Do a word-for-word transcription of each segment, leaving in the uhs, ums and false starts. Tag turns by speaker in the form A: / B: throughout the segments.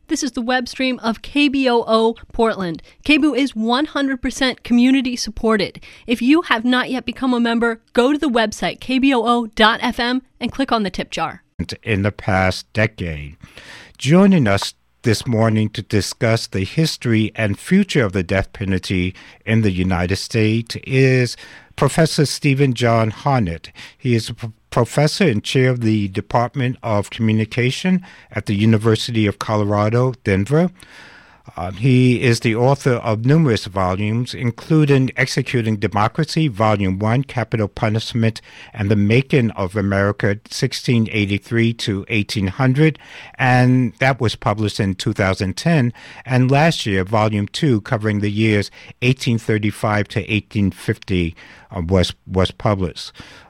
A: This is the web stream of K B O O Portland. K B O O is one hundred percent community supported. If you have not yet become a member, go to the website k b o o dot f m and click on the tip jar.
B: In the past decade, joining us this morning to discuss the history and future of the death penalty in the United States is Professor Stephen John Harnett. He is a p- professor and chair of the Department of Communication at the University of Colorado, Denver. Uh, he is the author of numerous volumes, including Executing Democracy, Volume one, Capital Punishment and the Making of America, sixteen eighty-three to eighteen hundred, and that was published in two thousand ten. And last year, Volume two, covering the years eighteen thirty-five to eighteen fifty, uh, was, was published.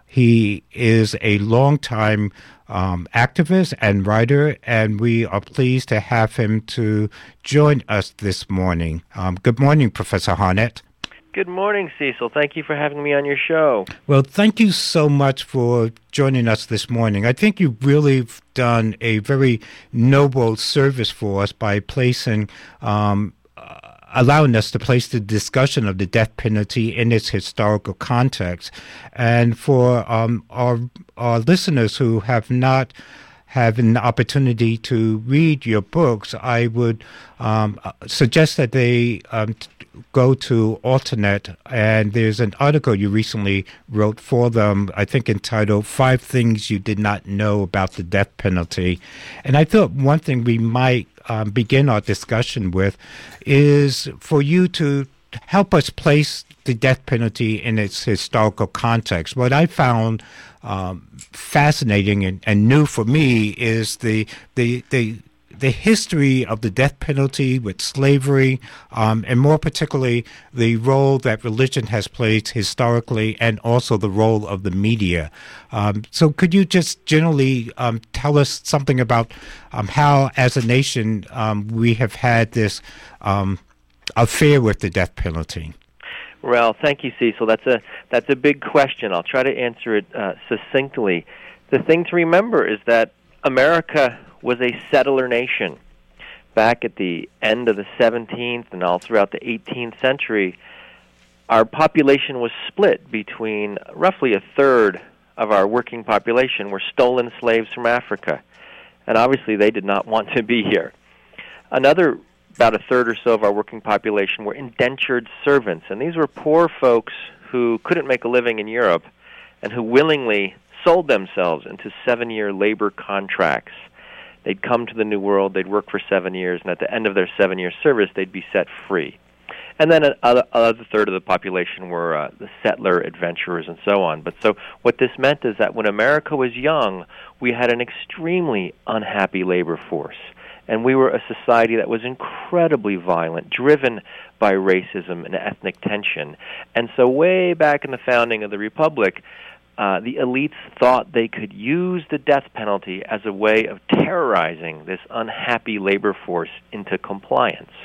B: He is a longtime um, activist and writer, and we are pleased to have him to join us this morning. Um, good morning, Professor Harnett.
C: Good morning, Cecil. Thank you for having me on your show.
B: Well, thank you so much for joining us this morning. I think you've really done a very noble service for us by placing um, allowing us to place the discussion of the death penalty in its historical context. And for um, our, our listeners who have not had an opportunity to read your books, I would um, suggest that they um, go to Alternet, and there's an article you recently wrote for them, I think entitled Five Things You Did Not Know About the Death Penalty. And I thought one thing we might Um, begin our discussion with is for you to help us place the death penalty in its historical context. What I found um, fascinating and, and new for me is the the the the history of the death penalty with slavery, um, and more particularly the role that religion has played historically, and also the role of the media. Um, so could you just generally um, tell us something about um, how, as a nation, um, we have had this um, affair with the death penalty?
C: Well, thank you, Cecil. That's a that's a big question. I'll try to answer it uh, succinctly. The thing to remember is that America was a settler nation. Back at the end of the seventeenth and all throughout the eighteenth century, our population was split between roughly a third of our working population were stolen slaves from Africa. And obviously they did not want to be here. Another, about a third or so of our working population were indentured servants. And these were poor folks who couldn't make a living in Europe and who willingly sold themselves into seven-year labor contracts. They'd come to the New World, they'd work for seven years, and at the end of their seven-year service, they'd be set free. And then another third of the population were uh, the settler adventurers and so on. But so what this meant is that when America was young, we had an extremely unhappy labor force. And we were a society that was incredibly violent, driven by racism and ethnic tension. And so way back in the founding of the Republic, Uh, the elites thought they could use the death penalty as a way of terrorizing this unhappy labor force into compliance.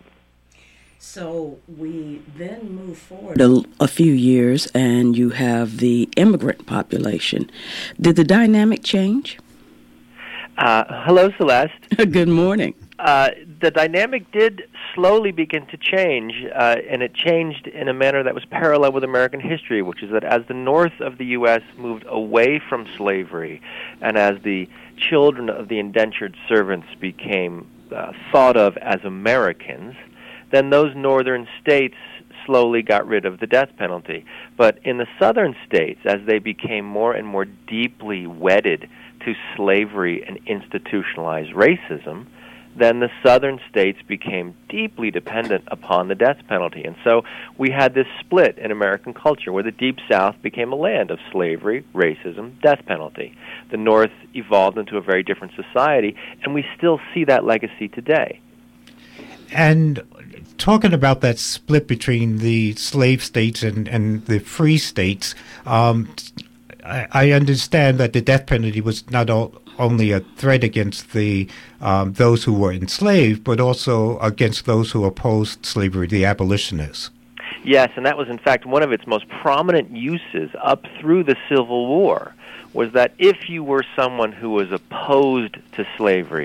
D: So we then move forward a, a few years, and you have the immigrant population. Did the dynamic change?
C: Uh, hello, Celeste.
D: Good morning.
C: Uh, the dynamic did slowly begin to change, uh, and it changed in a manner that was parallel with American history, which is that as the north of the U S moved away from slavery, and as the children of the indentured servants became uh, thought of as Americans, then those northern states slowly got rid of the death penalty. But in the southern states, as they became more and more deeply wedded to slavery and institutionalized racism, then the southern states became deeply dependent upon the death penalty. And so we had this split in American culture where the Deep South became a land of slavery, racism, death penalty. The North evolved into a very different society, and we still see that legacy today.
B: And talking about that split between the slave states and, and the free states, um, I, I understand that the death penalty was not all only a threat against the um, those who were enslaved, but also against those who opposed slavery, the abolitionists.
C: Yes, and that was in fact one of its most prominent uses up through the Civil War, was that if you were someone who was opposed to slavery,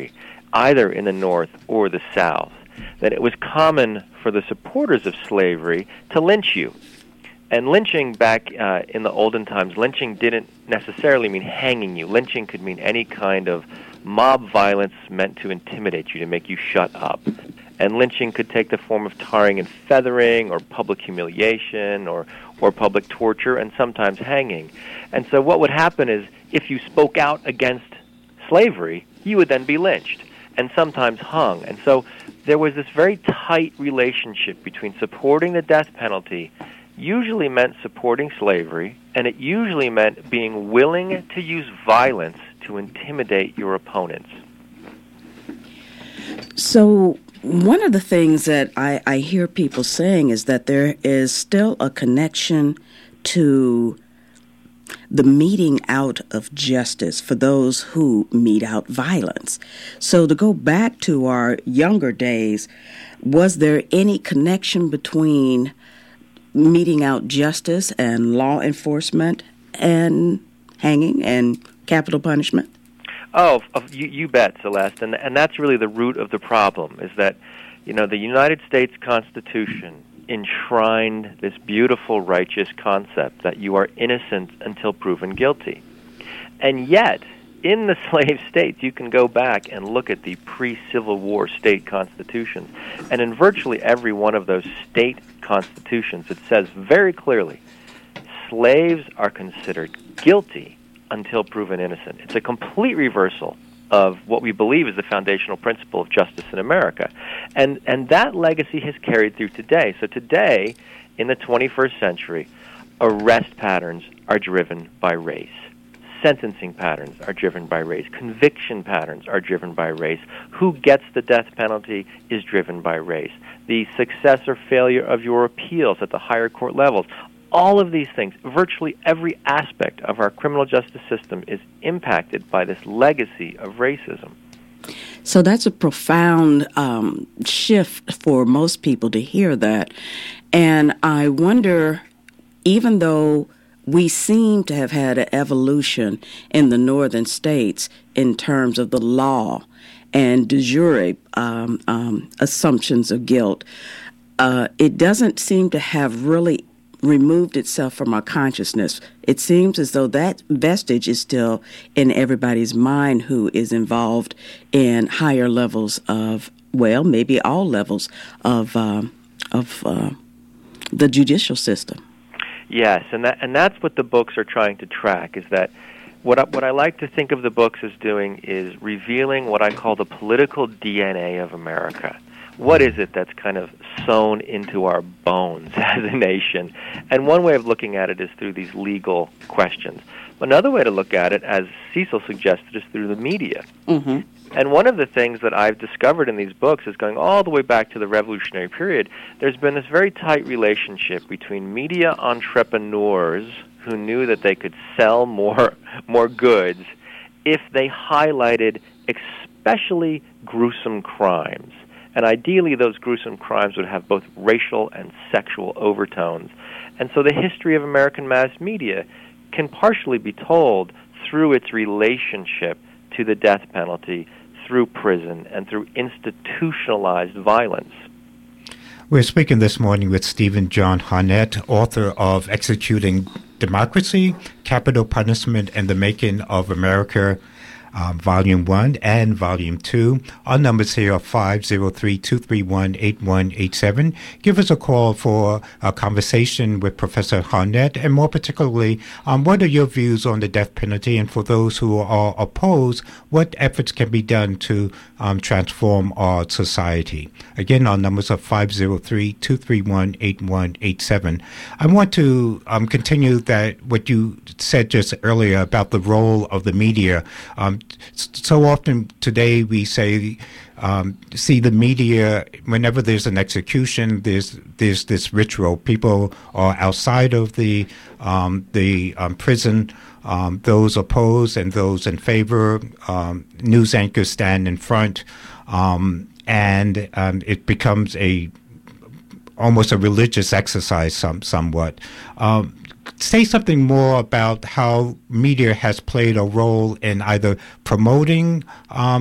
C: either in the North or the South, that it was common for the supporters of slavery to lynch you. And lynching back uh, in the olden times, lynching didn't necessarily mean hanging you. Lynching could mean any kind of mob violence meant to intimidate you, to make you shut up. And lynching could take the form of tarring and feathering, or public humiliation, or, or public torture, and sometimes hanging. And so what would happen is, if you spoke out against slavery, you would then be lynched, and sometimes hung. And so there was this very tight relationship between supporting the death penalty, usually meant supporting slavery, and it usually meant being willing to use violence to intimidate your opponents.
D: So one of the things that I, I hear people saying is that there is still a connection to the meting out of justice for those who mete out violence. So to go back to our younger days, was there any connection between meting out justice and law enforcement and hanging and capital punishment?
C: Oh, you, you bet, Celeste. And, and that's really the root of the problem, is that, you know, the United States Constitution enshrined this beautiful, righteous concept that you are innocent until proven guilty. And yet, in the slave states, you can go back and look at the pre-Civil War state constitutions, and in virtually every one of those state constitutions, it says very clearly, slaves are considered guilty until proven innocent. It's a complete reversal of what we believe is the foundational principle of justice in America. And and that legacy has carried through today. So today, in the twenty-first century, arrest patterns are driven by race. Sentencing patterns are driven by race. Conviction patterns are driven by race. Who gets the death penalty is driven by race. The success or failure of your appeals at the higher court levels, all of these things, virtually every aspect of our criminal justice system is impacted by this legacy of racism.
D: So that's a profound um, shift for most people to hear that. And I wonder, even though we seem to have had an evolution in the northern states in terms of the law and de jure um, um, assumptions of guilt, uh, it doesn't seem to have really removed itself from our consciousness. It seems as though that vestige is still in everybody's mind who is involved in higher levels of, well, maybe all levels of uh, of uh, the judicial system.
C: Yes, and that and that's what the books are trying to track, is that what I, what I like to think of the books as doing is revealing what I call the political D N A of America. What is it that's kind of sewn into our bones as a nation? And one way of looking at it is through these legal questions. Another way to look at it, as Cecil suggested, is through the media.
D: Mm-hmm.
C: And one of the things that I've discovered in these books is going all the way back to the Revolutionary period, there's been this very tight relationship between media entrepreneurs who knew that they could sell more, more goods if they highlighted especially gruesome crimes. And ideally, those gruesome crimes would have both racial and sexual overtones. And so the history of American mass media can partially be told through its relationship to the death penalty, through prison, and through institutionalized violence.
B: We're speaking this morning with Stephen John Harnett, author of Executing Democracy, Capital Punishment, and the Making of America, Um, Volume one and Volume two. Our numbers here are five oh three, two three one, eight one eight seven. Give us a call for a conversation with Professor Harnett, and more particularly, um, what are your views on the death penalty? And for those who are opposed, what efforts can be done to um, transform our society? Again, our numbers are five oh three, two three one, eight one eight seven. I want to um, continue that what you said just earlier about the role of the media. Um, So often today we say, um, see the media, whenever there's an execution, there's there's this ritual. People are outside of the um, the um, prison, um, those opposed and those in favor. Um, news anchors stand in front, um, and um, it becomes a almost a religious exercise, some somewhat. Um, Say something more about how media has played a role in either promoting um,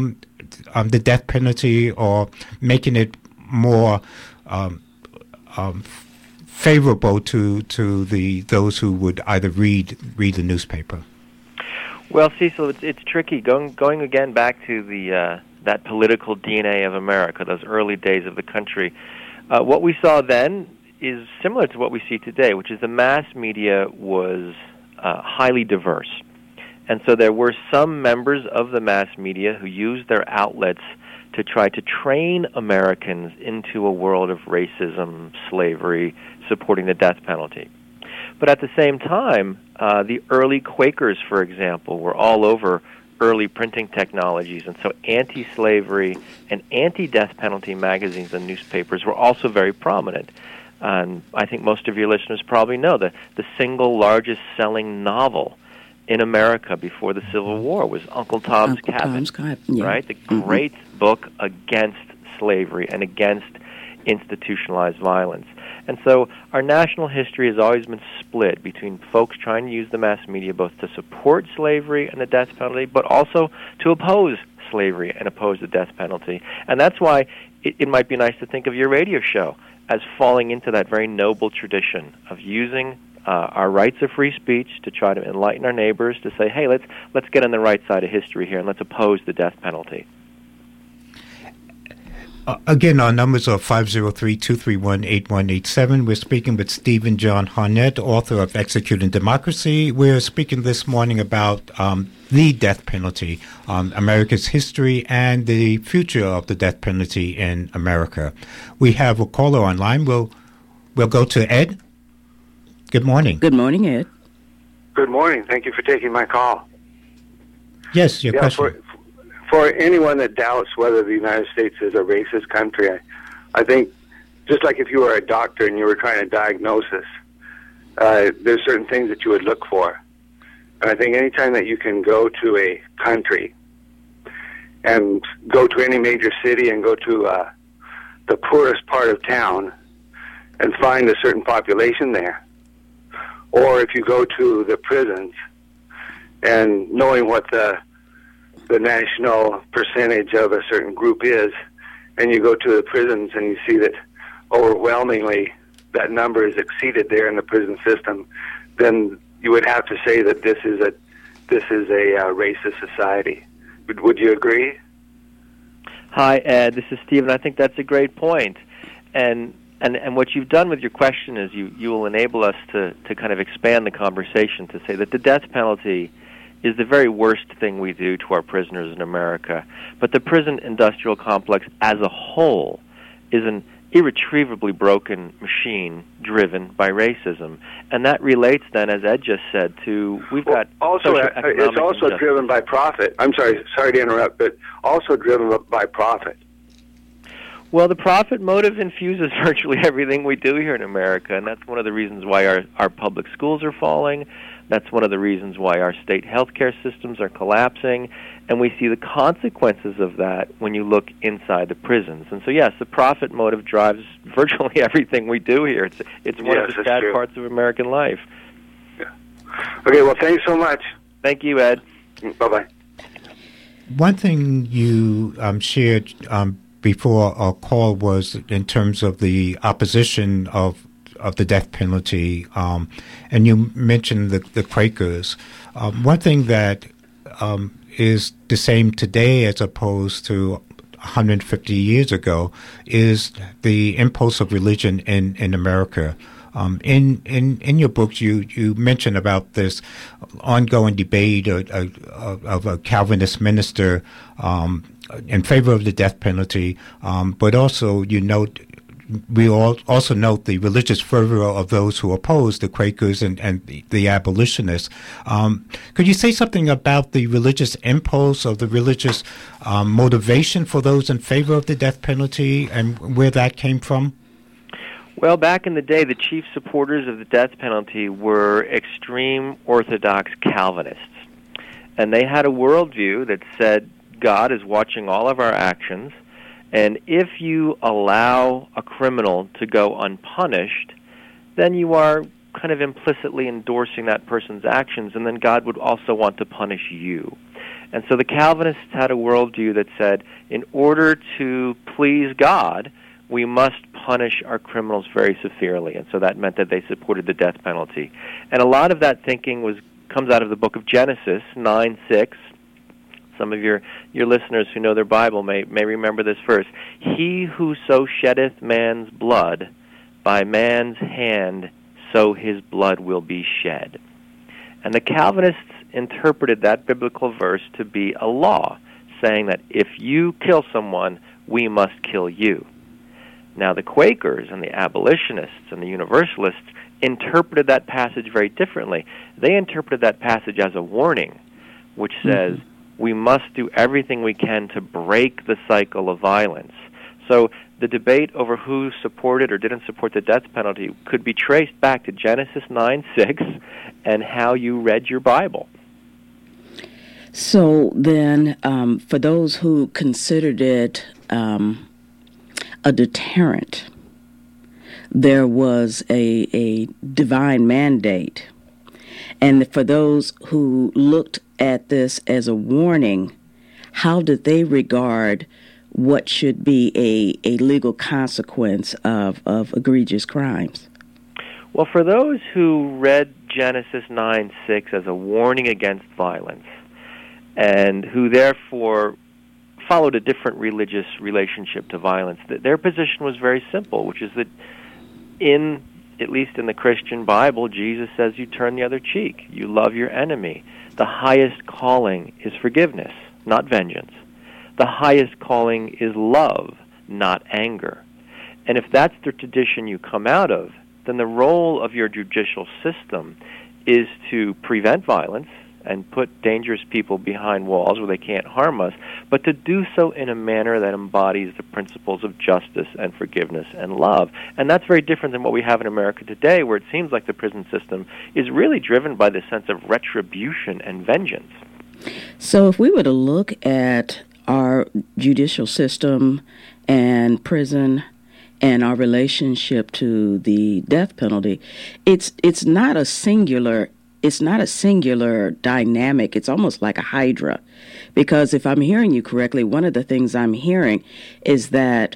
B: um, the death penalty or making it more um, um, favorable to to the those who would either read read the newspaper?
C: Well, Cecil, it's, it's tricky. Going going again back to the uh, that political D N A of America, those early days of the country. Uh, what we saw then is similar to what we see today, which is the mass media was uh, highly diverse. And so there were some members of the mass media who used their outlets to try to train Americans into a world of racism, slavery, supporting the death penalty. But at the same time, uh, the early Quakers, for example, were all over early printing technologies, and so anti-slavery and anti-death penalty magazines and newspapers were also very prominent. And I think most of your listeners probably know that the single largest selling novel in America before the Civil War was Uncle Tom's
D: Uncle
C: Cabin,
D: Tom's Cabin, yeah.
C: right? The
D: Mm-hmm.
C: great book against slavery and against institutionalized violence. And so our national history has always been split between folks trying to use the mass media both to support slavery and the death penalty, but also to oppose slavery and oppose the death penalty. And that's why it, it might be nice to think of your radio show as falling into that very noble tradition of using uh, our rights of free speech to try to enlighten our neighbors, to say, hey, let's let's get on the right side of history here and let's oppose the death penalty.
B: Uh, again, our numbers are five oh three, two three one, eight one eight seven. We're speaking with Stephen John Harnett, author of Executing Democracy. We're speaking this morning about um, the death penalty, um, America's history, and the future of the death penalty in America. We have a caller online. We'll, we'll go to Ed. Good morning.
D: Good morning, Ed.
E: Good morning. Thank you for taking my call.
B: Yes, your
E: yeah,
B: question.
E: For, for anyone that doubts whether the United States is a racist country, I, I think just like if you were a doctor and you were trying to diagnose us, uh, there's certain things that you would look for. And I think anytime that you can go to a country and go to any major city and go to uh, the poorest part of town and find a certain population there, or if you go to the prisons and knowing what the the national percentage of a certain group is, and you go to the prisons and you see that overwhelmingly that number is exceeded there in the prison system, then you would have to say that this is a this is a uh, racist society. Would, would you agree?
C: Hi, Ed. This is Stephen. I think that's a great point. And and and what you've done with your question is you, you will enable us to, to kind of expand the conversation to say that the death penalty is the very worst thing we do to our prisoners in America. But the prison industrial complex as a whole is an irretrievably broken machine driven by racism. And that relates then, as Ed just said, to we've
E: well,
C: got
E: also uh, it's also
C: injustice.
E: driven by profit. I'm sorry, sorry to interrupt, but also driven by profit.
C: Well, the profit motive infuses virtually everything we do here in America, and that's one of the reasons why our, our public schools are falling. That's one of the reasons why our state healthcare systems are collapsing, and we see the consequences of that when you look inside the prisons. And so, yes, the profit motive drives virtually everything we do here. It's it's one
E: yes,
C: of the sad
E: true.
C: parts of American life.
E: Yeah. Okay, well, thanks so much.
C: Thank you, Ed.
E: Bye-bye.
B: One thing you um, shared um, before our call was in terms of the opposition of of the death penalty, um, and you mentioned the, the Quakers. Um, one thing that um, is the same today as opposed to one hundred fifty years ago is the impulse of religion in, in America. Um, in, in in your books, you, you mention about this ongoing debate of, of, of a Calvinist minister um, in favor of the death penalty, um, but also you note we all also note the religious fervor of those who oppose the Quakers and, and the, the abolitionists. Um, could you say something about the religious impulse or the religious um, motivation for those in favor of the death penalty and where that came from?
C: Well, back in the day, the chief supporters of the death penalty were extreme Orthodox Calvinists. And they had a worldview that said God is watching all of our actions, and if you allow a criminal to go unpunished, then you are kind of implicitly endorsing that person's actions, and then God would also want to punish you. And so the Calvinists had a worldview that said, in order to please God, we must punish our criminals very severely. And so that meant that they supported the death penalty. And a lot of that thinking was comes out of the book of Genesis nine six. Some of your, your listeners who know their Bible may, may remember this verse. He who so sheddeth man's blood, by man's hand, so his blood will be shed. And the Calvinists interpreted that biblical verse to be a law, saying that if you kill someone, we must kill you. Now, the Quakers and the abolitionists and the Universalists interpreted that passage very differently. They interpreted that passage as a warning, which says, mm-hmm. we must do everything we can to break the cycle of violence. So the debate over who supported or didn't support the death penalty could be traced back to Genesis nine six and how you read your Bible.
D: So then, um, for those who considered it um, a deterrent, there was a, a divine mandate. And for those who looked at this as a warning, how did they regard what should be a, a legal consequence of, of egregious crimes?
C: Well, for those who read Genesis nine six as a warning against violence, and who therefore followed a different religious relationship to violence, their position was very simple, which is that in, at least in the Christian Bible, Jesus says you turn the other cheek, you love your enemy. The highest calling is forgiveness, not vengeance. The highest calling is love, not anger. And if that's the tradition you come out of, then the role of your judicial system is to prevent violence and put dangerous people behind walls where they can't harm us, but to do so in a manner that embodies the principles of justice and forgiveness and love. And that's very different than what we have in America today, where it seems like the prison system is really driven by this sense of retribution and vengeance.
D: So if we were to look at our judicial system and prison and our relationship to the death penalty, it's it's not a singular It's not a singular dynamic. It's almost like a hydra. Because if I'm hearing you correctly, one of the things I'm hearing is that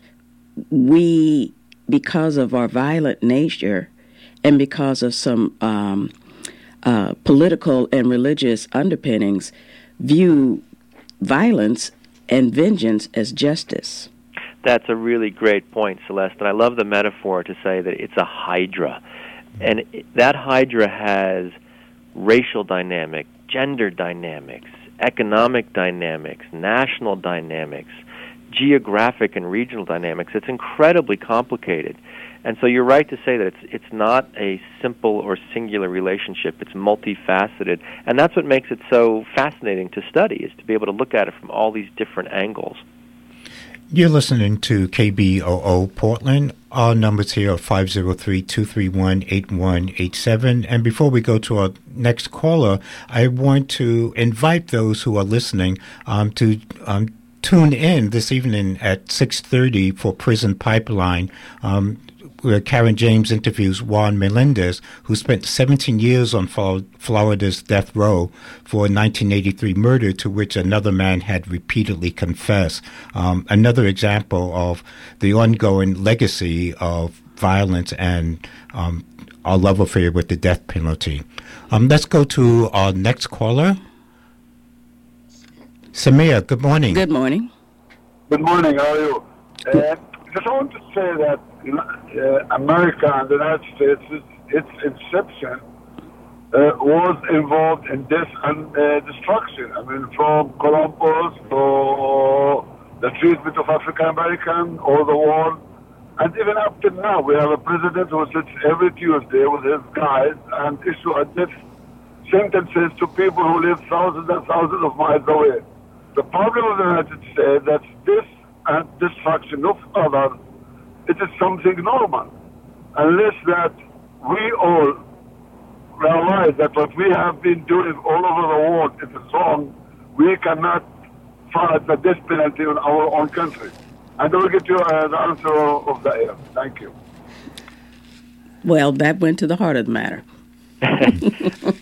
D: we, because of our violent nature and because of some um, uh, political and religious underpinnings, view violence and vengeance as justice.
C: That's a really great point, Celeste. And I love the metaphor to say that it's a hydra. And that hydra has racial dynamic, gender dynamics, economic dynamics, national dynamics, geographic and regional dynamics. It's incredibly complicated. And so you're right to say that it's it's not a simple or singular relationship. It's multifaceted. And that's what makes it so fascinating to study, is to be able to look at it from all these different angles.
B: You're listening to K B O O Portland. Our numbers here are five oh three, two three one, eight one eight seven. And before we go to our next caller, I want to invite those who are listening um, to um, tune in this evening at six thirty for Prison Pipeline, um, where Karen James interviews Juan Melendez, who spent seventeen years on Florida's death row for a nineteen eighty-three murder to which another man had repeatedly confessed. Um, another example of the ongoing legacy of violence and um, our love affair with the death penalty. Um, let's go to our next caller. Samir, good morning.
D: Good morning.
F: Good morning. How are you? Uh, just want to say that uh, America and the United States, its inception uh, was involved in death and uh, destruction. I mean, from Columbus to the treatment of African American, all the war, and even up to now, we have a president who sits every Tuesday with his guys and issue a death sentences to people who live thousands and thousands of miles away. The problem of the United States that this and destruction of others, it is something normal, unless that we all realize that what we have been doing all over the world is wrong. We cannot fight the death penalty in our own country. And I will get you uh, the answer of the air. Thank you.
D: Well, that went to the heart of the matter.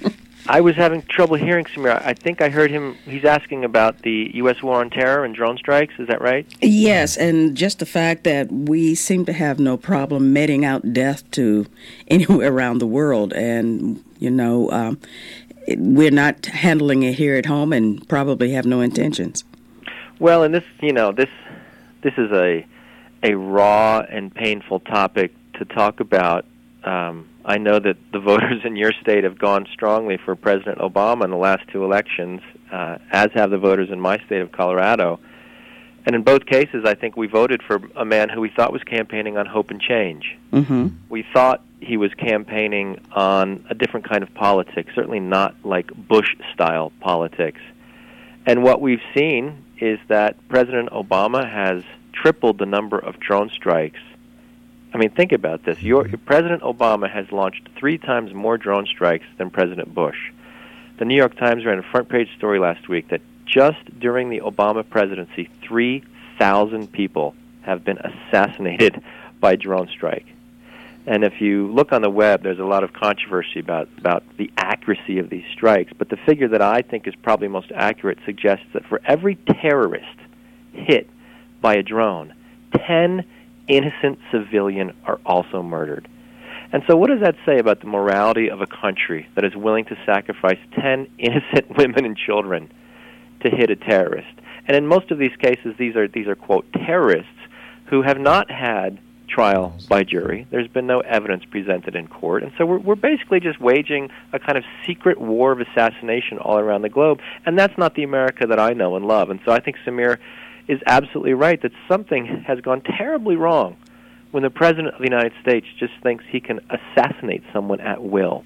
C: I was having trouble hearing Samir. I think I heard him. He's asking about the U S war on terror and drone strikes. Is that right?
D: Yes, and just the fact that we seem to have no problem meting out death to anywhere around the world. And, you know, um, it, we're not handling it here at home and probably have no intentions.
C: Well, and this, you know, this this is a a raw and painful topic to talk about. Um, I know that the voters in your state have gone strongly for President Obama in the last two elections, uh, as have the voters in my state of Colorado. And in both cases, I think we voted for a man who we thought was campaigning on hope and change.
D: Mm-hmm.
C: We thought he was campaigning on a different kind of politics, certainly not like Bush-style politics. And what we've seen is that President Obama has tripled the number of drone strikes. I mean, think about this. Your, President Obama has launched three times more drone strikes than President Bush. The New York Times ran a front-page story last week that just during the Obama presidency, three thousand people have been assassinated by drone strike. And if you look on the web, there's a lot of controversy about, about the accuracy of these strikes. But the figure that I think is probably most accurate suggests that for every terrorist hit by a drone, ten innocent civilians are also murdered. And so what does that say about the morality of a country that is willing to sacrifice ten innocent women and children to hit a terrorist? And in most of these cases, these are, these are quote, terrorists who have not had trial by jury. There's been no evidence presented in court. And so we're, we're basically just waging a kind of secret war of assassination all around the globe. And that's not the America that I know and love. And so I think Samir is absolutely right that something has gone terribly wrong when the President of the United States just thinks he can assassinate someone at will.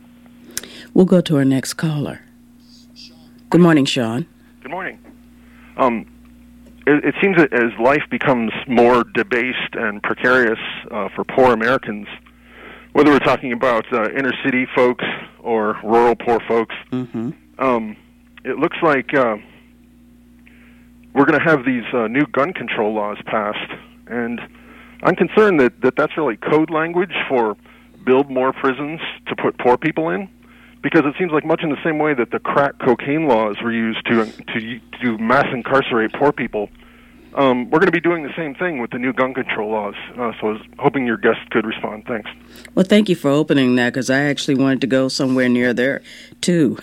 D: We'll go to our next caller. Good morning, Sean.
G: Good morning. Um, it, it seems that as life becomes more debased and precarious uh, for poor Americans, whether we're talking about uh, inner-city folks or rural poor folks,
D: mm-hmm.
G: um, it looks like Uh, we're going to have these uh, new gun control laws passed, and I'm concerned that, that that's really code language for build more prisons to put poor people in, because it seems like much in the same way that the crack cocaine laws were used to to, to mass incarcerate poor people, um, we're going to be doing the same thing with the new gun control laws. Uh, so I was hoping your guest could respond. Thanks.
D: Well, thank you for opening that, because I actually wanted to go somewhere near there, too.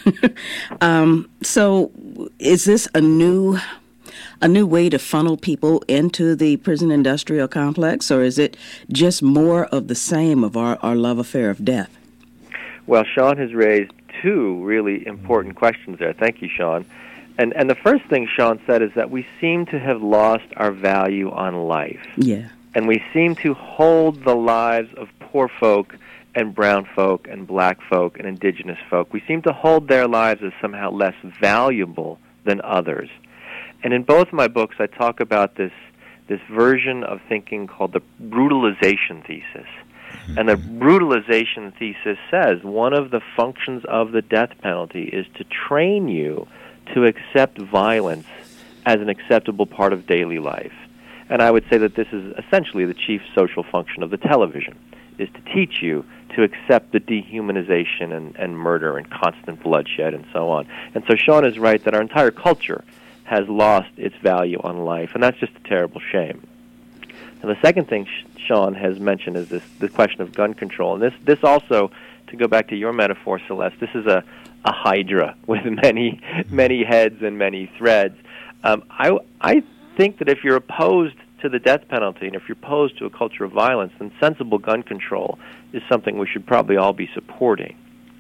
D: um, so is this a new... a new way to funnel people into the prison industrial complex, or is it just more of the same of our, our love affair of death?
C: Well, Sean has raised two really important questions there. Thank you, Sean. And and the first thing Sean said is that we seem to have lost our value on life.
D: Yeah.
C: And we seem to hold the lives of poor folk and brown folk and black folk and indigenous folk. We seem to hold their lives as somehow less valuable than others. And in both my books, I talk about this this version of thinking called the brutalization thesis. And the brutalization thesis says one of the functions of the death penalty is to train you to accept violence as an acceptable part of daily life. And I would say that this is essentially the chief social function of the television, is to teach you to accept the dehumanization and, and murder and constant bloodshed and so on. And so Sean is right that our entire culture has lost its value on life, and that's just a terrible shame. And the second thing Sean has mentioned is this the question of gun control. And this, this also, to go back to your metaphor, Celeste, this is a, a hydra with many, many heads and many threads. Um, I, I think that if you're opposed to the death penalty and if you're opposed to a culture of violence, then sensible gun control is something we should probably all be supporting.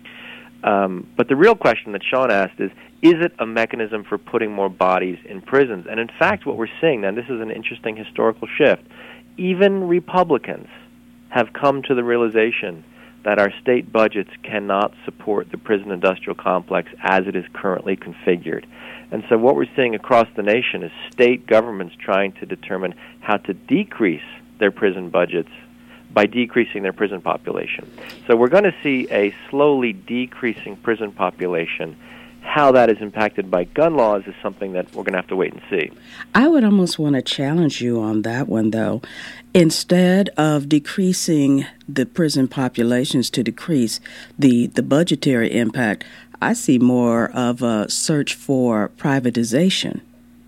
C: Um, but the real question that Sean asked is, is it a mechanism for putting more bodies in prisons? And in fact, what we're seeing, and this is an interesting historical shift, even Republicans have come to the realization that our state budgets cannot support the prison industrial complex as it is currently configured. And so what we're seeing across the nation is state governments trying to determine how to decrease their prison budgets by decreasing their prison population. So we're going to see a slowly decreasing prison population. How that is impacted by gun laws is something that we're going to have to wait and see.
D: I would almost want to challenge you on that one, though. Instead of decreasing the prison populations to decrease the, the budgetary impact, I see more of a search for privatization.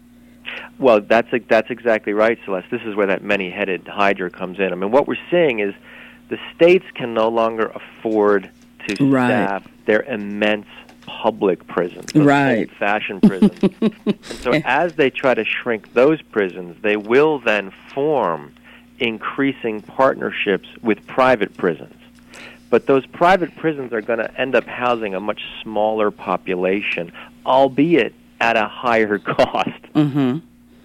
C: Well, that's that's exactly right, Celeste. This is where that many-headed hydra comes in. I mean, what we're seeing is the states can no longer afford to
D: Right.
C: staff their immense public prisons, those
D: Right.
C: old-fashioned prisons. And so as they try to shrink those prisons, they will then form increasing partnerships with private prisons. But those private prisons are going to end up housing a much smaller population, albeit at a higher cost.
D: Mm-hmm.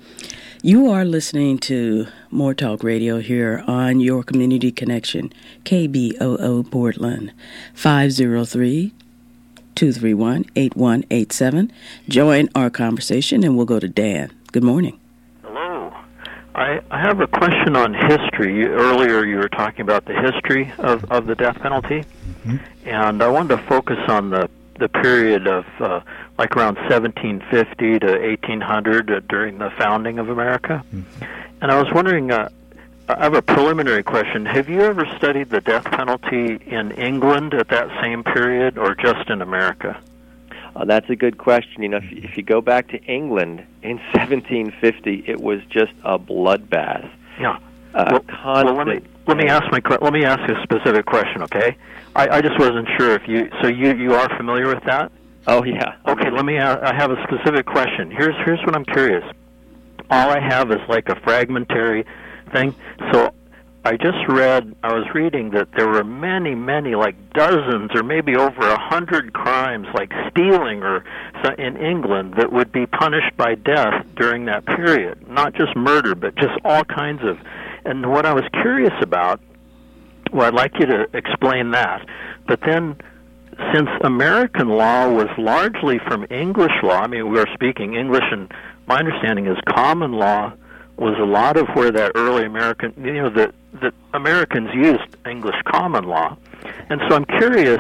D: You are listening to More Talk Radio here on your Community Connection, K B O O Portland, five oh three, two three one, eight one eight seven. Join our conversation and we'll go to Dan. Good morning.
H: Hello. I, I have a question on history. You, earlier you were talking about the history of, of the death penalty, mm-hmm. and I wanted to focus on the, the period of uh, like around seventeen fifty to eighteen hundred uh, during the founding of America. Mm-hmm. And I was wondering, uh, I have a preliminary question. Have you ever studied the death penalty in England at that same period or just in America?
C: Uh, that's a good question. You know, if, if you go back to England in seventeen fifty, it was just a bloodbath.
H: Yeah.
C: Uh,
H: well,
C: constant.
H: well, let me let me ask my let me ask a specific question, okay? I, I just wasn't sure if you so you you are familiar with that?
C: Oh yeah.
H: Okay, let me. I have a specific question. Here's here's what I'm curious. All I have is like a fragmentary thing. So I just read. I was reading that there were many, many, like dozens or maybe over a hundred crimes, like stealing or so in England, that would be punished by death during that period. Not just murder, but just all kinds of. And what I was curious about. Well, I'd like you to explain that. But then, since American law was largely from English law, I mean, we are speaking English, and my understanding is common law was a lot of where that early American, you know, the, the Americans used English common law. And so I'm curious,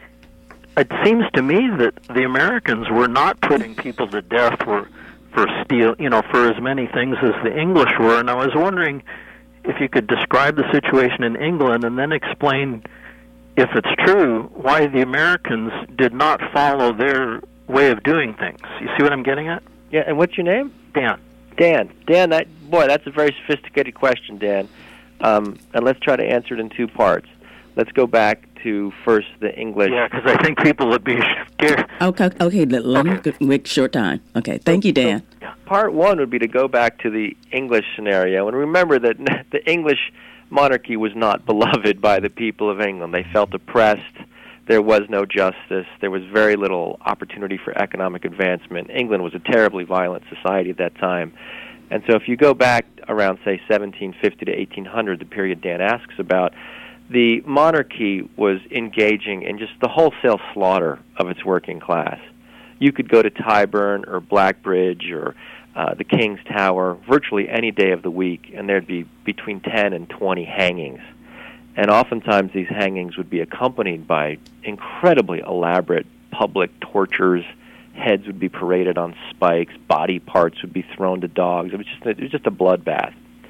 H: it seems to me that the Americans were not putting people to death for, for steal, you know, for as many things as the English were, and I was wondering if you could describe the situation in England and then explain, if it's true, why the Americans did not follow their way of doing things. You see what I'm getting at?
C: Yeah, and what's your name?
H: Dan.
C: Dan. Dan, that, boy, that's a very sophisticated question, Dan. Um, and let's try to answer it in two parts. Let's go back to first the English.
H: Yeah, because I think people would be scared.
D: Okay, okay, let, let
H: Okay.
D: me make short time. Okay, thank
C: So-
D: you, Dan.
C: so part one would be to go back to the English scenario and remember that the English monarchy was not beloved by the people of England. They felt oppressed. There was no justice. There was very little opportunity for economic advancement. England was a terribly violent society at that time. And so if you go back around, say, seventeen fifty to eighteen hundred, the period Dan asks about, the monarchy was engaging in just the wholesale slaughter of its working class. You could go to Tyburn or Blackbridge or uh, the King's Tower virtually any day of the week, and there'd be between ten and twenty hangings. And oftentimes these hangings would be accompanied by incredibly elaborate public tortures. Heads would be paraded on spikes. Body parts would be thrown to dogs. It was just a, it was just a bloodbath.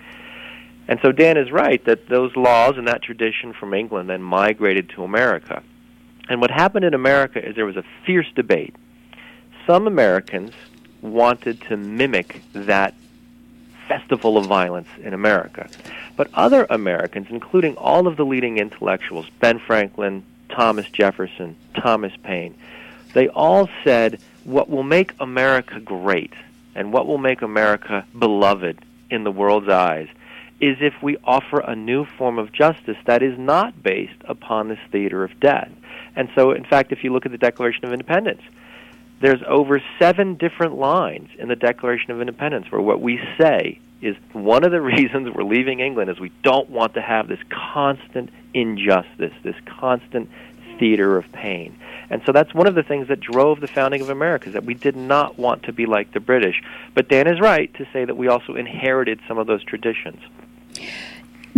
C: And so Dan is right that those laws and that tradition from England then migrated to America. And what happened in America is there was a fierce debate. Some Americans wanted to mimic that festival of violence in America. But other Americans, including all of the leading intellectuals, Ben Franklin, Thomas Jefferson, Thomas Paine, they all said what will make America great and what will make America beloved in the world's eyes is if we offer a new form of justice that is not based upon this theater of death. And so, in fact, if you look at the Declaration of Independence, there's over seven different lines in the Declaration of Independence where what we say is one of the reasons we're leaving England is we don't want to have this constant injustice, this constant theater of pain. And so that's one of the things that drove the founding of America, is that we did not want to be like the British. But Dan is right to say that we also inherited some of those traditions.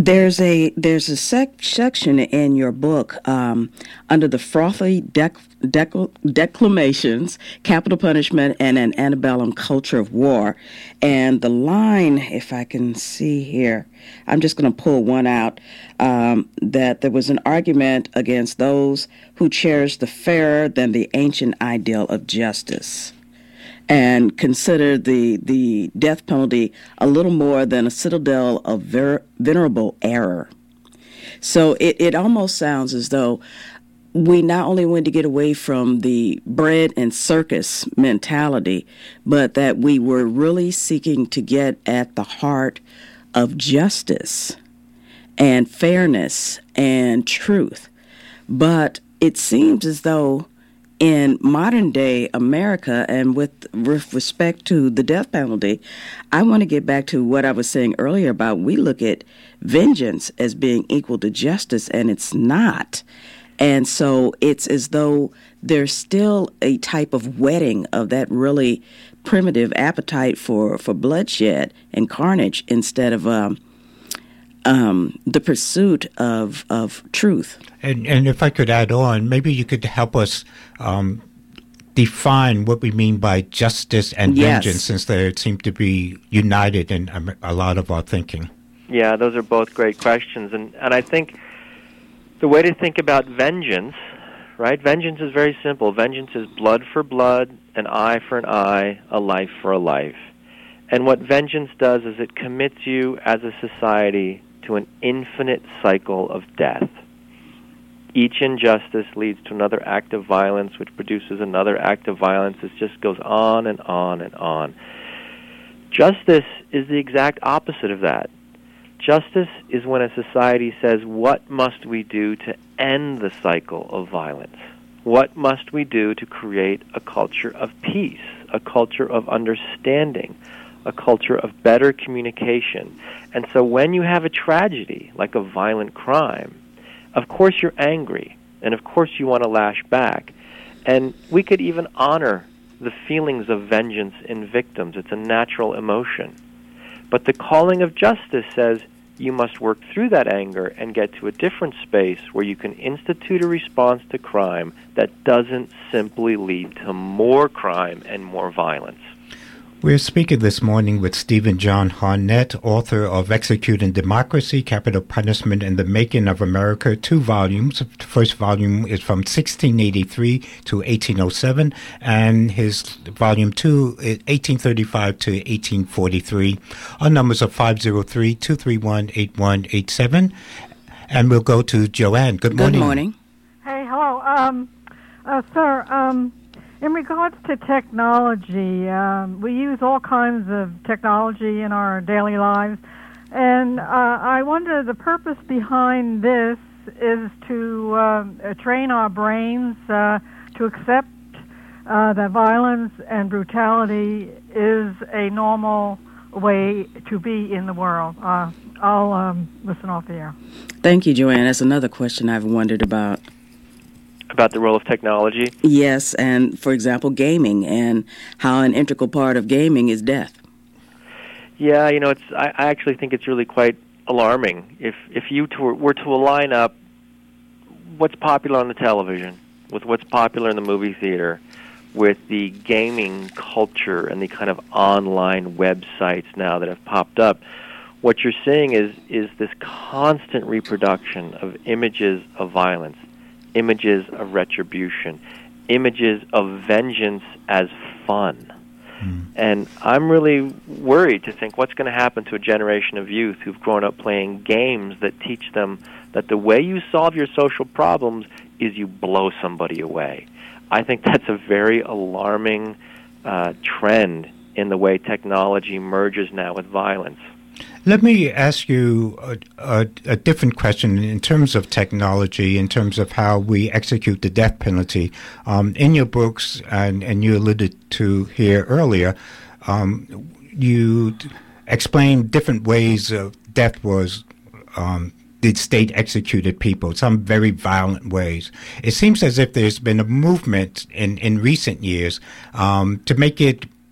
D: There's a there's a sec- section in your book um, under the frothy dec- dec- declamations, capital punishment, and an antebellum culture of war. And the line, if I can see here, I'm just going to pull one out, um, that there was an argument against those who cherish the fairer than the ancient ideal of justice, and consider the the death penalty a little more than a citadel of ver- venerable error. So it, it almost sounds as though we not only want to get away from the bread and circus mentality, but that we were really seeking to get at the heart of justice and fairness and truth. But it seems as though in modern day America, and with, with respect to the death penalty, I want to get back to what I was saying earlier about we look at vengeance as being equal to justice, and it's not. And so it's as though there's still a type of whetting of that really primitive appetite for, for bloodshed and carnage instead of um, um, the pursuit of of truth.
B: And, and if I could add on, maybe you could help us um, define what we mean by justice and
D: Yes.
B: vengeance, since they seem to be united in a, a lot of our thinking.
C: Yeah, those are both great questions. And, and I think the way to think about vengeance, right? Vengeance is very simple. Vengeance is blood for blood, an eye for an eye, a life for a life. And what vengeance does is it commits you as a society to an infinite cycle of death. Each injustice leads to another act of violence, which produces another act of violence. It just goes on and on and on. Justice is the exact opposite of that. Justice is when a society says, what must we do to end the cycle of violence? What must we do to create a culture of peace, a culture of understanding, a culture of better communication? And so when you have a tragedy, like a violent crime, of course you're angry, and of course you want to lash back. And we could even honor the feelings of vengeance in victims. It's a natural emotion. But the calling of justice says you must work through that anger and get to a different space where you can institute a response to crime that doesn't simply lead to more crime and more violence.
B: We're speaking this morning with Stephen John Harnett, author of Executing Democracy, Capital Punishment and the Making of America, two volumes. The first volume is from sixteen eighty-three to eighteen oh seven, and his volume two is eighteen thirty-five to eighteen forty-three. Our numbers are five oh three, two three one, eight one eight seven. And we'll go to Joanne. Good morning.
D: Good morning.
I: Hey, hello. Um, uh, sir, um... in regards to technology, um, we use all kinds of technology in our daily lives, and uh, I wonder the purpose behind this is to uh, train our brains uh, to accept uh, that violence and brutality is a normal way to be in the world. Uh, I'll um, listen off the air.
D: Thank you, Joanne. That's another question I've wondered about.
C: About the role of technology?
D: Yes, and for example, gaming, and how an integral part of gaming is death.
C: Yeah, you know, it's. I, I actually think it's really quite alarming. If if you to, were to line up what's popular on the television with what's popular in the movie theater, with the gaming culture and the kind of online websites now that have popped up, what you're seeing is is this constant reproduction of images of violence, images of retribution, images of vengeance as fun. Mm. And I'm really worried to think what's going to happen to a generation of youth who've grown up playing games that teach them that the way you solve your social problems is you blow somebody away. I think that's a very alarming uh, trend in the way technology merges now with violence.
B: Let me ask you a, a, a different question in terms of technology, in terms of how we execute the death penalty. Um, in your books, and, and you alluded to here earlier, um, you explain different ways of death was um, the state executed people, some very violent ways. It seems as if there's been a movement in, in recent years um, to make it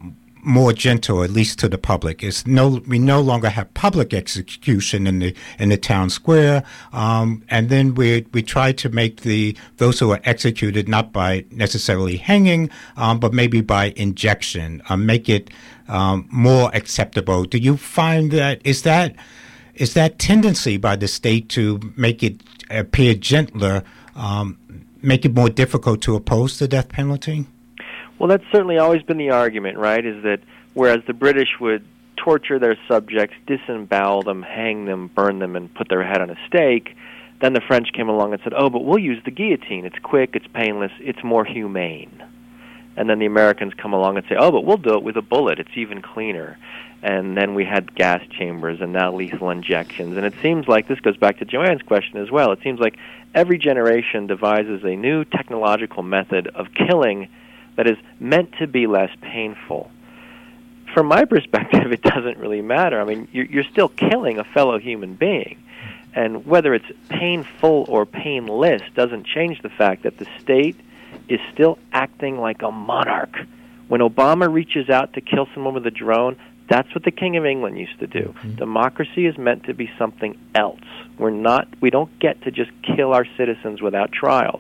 B: more gentle, at least to the public. It's no, we no longer have public execution in the in the town square, um, and then we we try to make the those who are executed not by necessarily hanging, um, but maybe by injection, uh, make it um, more acceptable. Do you find that is that is that tendency by the state to make it appear gentler, um, make it more difficult to oppose the death penalty?
C: Well, that's certainly always been the argument, right, is that whereas the British would torture their subjects, disembowel them, hang them, burn them, and put their head on a stake, then the French came along and said, oh, but we'll use the guillotine. It's quick, it's painless, it's more humane. And then the Americans come along and say, oh, but we'll do it with a bullet. It's even cleaner. And then we had gas chambers and now lethal injections. And it seems like, this goes back to Joanne's question as well, it seems like every generation devises a new technological method of killing that is meant to be less painful. From my perspective, it doesn't really matter. I mean, you're, you're still killing a fellow human being. And whether it's painful or painless doesn't change the fact that the state is still acting like a monarch. When Obama reaches out to kill someone with a drone, that's what the King of England used to do. Mm-hmm. Democracy is meant to be something else. We're not, we don't get to just kill our citizens without trials.